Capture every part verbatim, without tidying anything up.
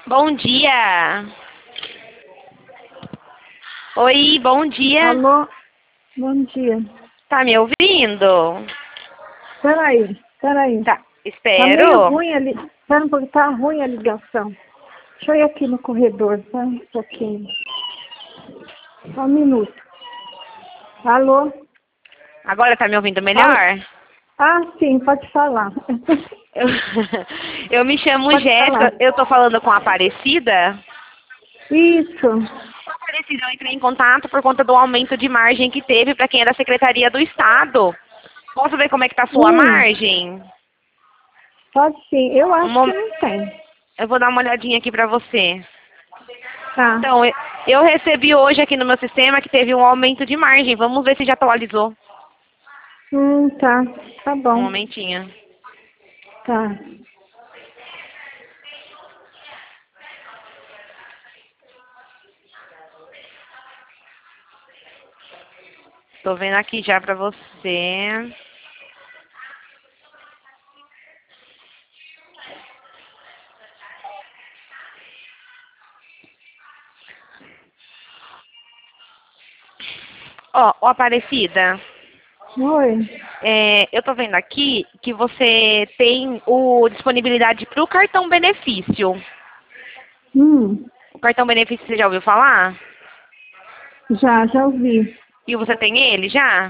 Bom dia. Oi, bom dia. Alô? Bom dia. Tá me ouvindo? Peraí, peraí. Tá, Tá meio espero. ruim ali. Pera um pouquinho, tá ruim a ligação. Deixa eu ir aqui no corredor, só um pouquinho. Só um minuto. Alô? Agora tá me ouvindo Alô? melhor? Ah, sim, pode falar. Eu, eu me chamo Pode falar. Jéssica, eu tô falando com a Aparecida. Isso. Aparecida, eu entrei em contato por conta do aumento de margem que teve para quem é da Secretaria do Estado. Posso ver como é que tá a sua Hum, margem? pode sim. Eu Um acho que mom- não tem. Eu vou dar uma olhadinha aqui pra você. Tá. Então, eu eu recebi hoje aqui no meu sistema que teve um aumento de margem. Vamos ver se já atualizou. Hum, tá. Tá Um bom. momentinho. Tá. Tô vendo aqui já pra você. Ó, ó, Aparecida, Oi. é, eu tô vendo aqui que você tem o disponibilidade pro cartão benefício. Hum, O cartão benefício você já ouviu falar? já, já ouvi. E você tem ele já?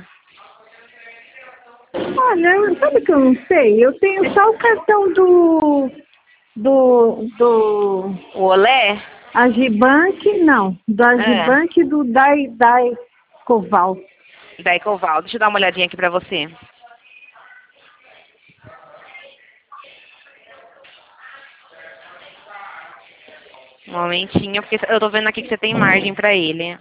Olha, sabe que eu não sei? Eu tenho só o cartão do do do O Olé? Agibank, não, do É, Agibank e do Dai Dai Coval. da Ecoval. Deixa eu dar uma olhadinha aqui pra você. Um momentinho, porque eu tô vendo aqui que você tem margem pra ele.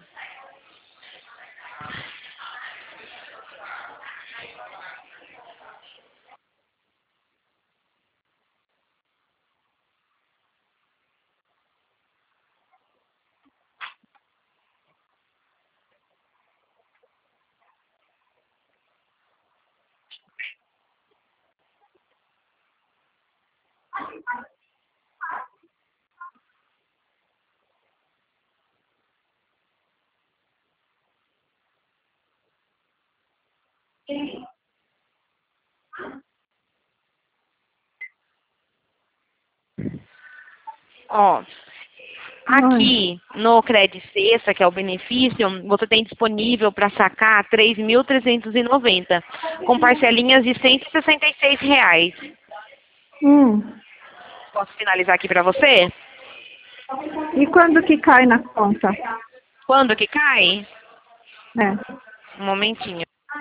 Ó, Oi. aqui no Credit Sexta, que é o benefício, você tem disponível para sacar três mil trezentos e noventa, com parcelinhas de cento e sessenta e seis reais. Hum. Posso finalizar aqui para você? E quando que cai na conta? Quando que cai? É. Um momentinho.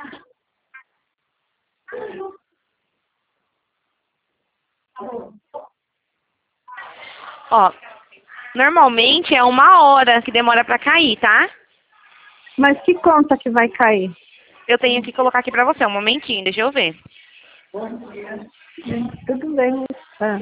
Ó, normalmente é uma hora que demora para cair, tá? Mas que conta que vai cair? Eu tenho que colocar aqui para você, um momentinho, deixa eu ver. Tudo bem. É.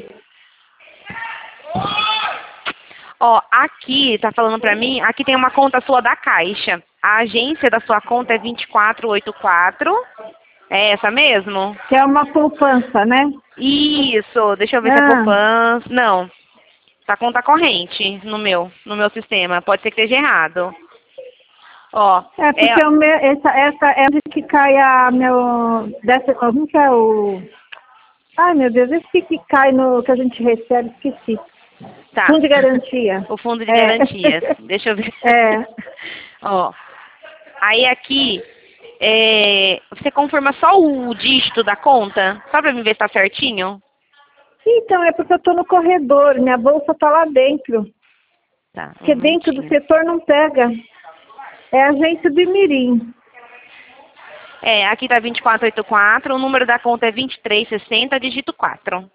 Ó, aqui, tá falando pra mim, aqui tem uma conta sua da Caixa. A agência da sua conta é vinte e quatro oitenta e quatro. É essa mesmo? Que é uma poupança, né? Isso, deixa eu ver se é Ah, poupança. Não, tá conta corrente no meu, no meu sistema. Pode ser que esteja errado. Ó, é é, porque o meu, essa, essa é onde que cai a meu. Dessa, como que é o. Ai meu Deus, esse que cai no que a gente recebe, esqueci. tá. Fundo de garantia. O fundo de É. garantias. Deixa eu ver. É. Ó, aí aqui, é, você confirma só o dígito da conta? Só pra mim ver se tá certinho? Então, é porque eu estou no corredor, minha bolsa está lá dentro. Tá, um Porque dentro do momentinho. setor não pega. É a agência do Mirim. É, aqui tá vinte e quatro oitenta e quatro, o número da conta é vinte e três sessenta, dígito quatro.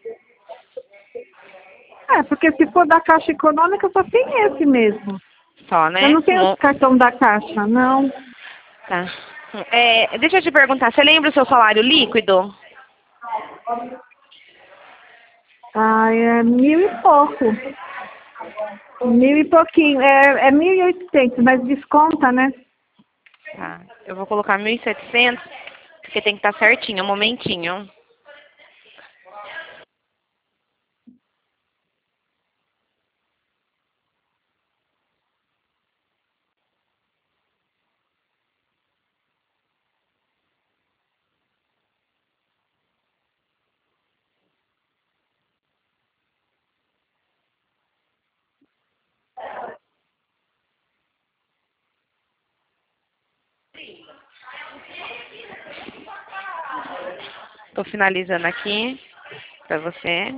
É, porque se for da Caixa Econômica, só tem esse mesmo. Só, Eu né? não tenho Mo- o cartão da Caixa, não. Tá. É, deixa eu te perguntar, você lembra o seu salário líquido? Ah, é mil e pouco. Mil e pouquinho. É, é mil e oitocentos, mas desconta, né? Tá. Eu vou colocar mil e setecentos, porque tem que estar certinho, um momentinho. Tô finalizando aqui pra você.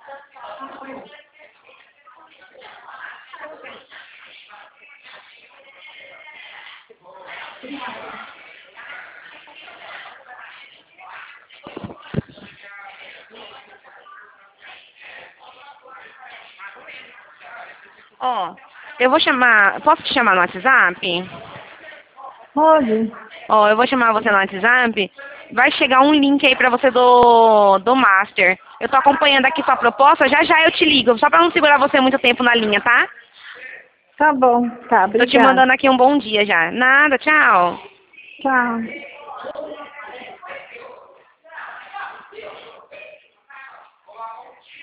Ó, eu vou chamar... Posso te chamar no WhatsApp? Pode? Ó, eu vou chamar você no WhatsApp. Vai chegar um link aí pra você do, do Master. Eu tô acompanhando aqui sua proposta. Já já eu te ligo. Só pra não segurar você muito tempo na linha, tá? Tá bom, tá, Tô te obrigada. mandando aqui um bom dia já. Nada, tchau. Tchau.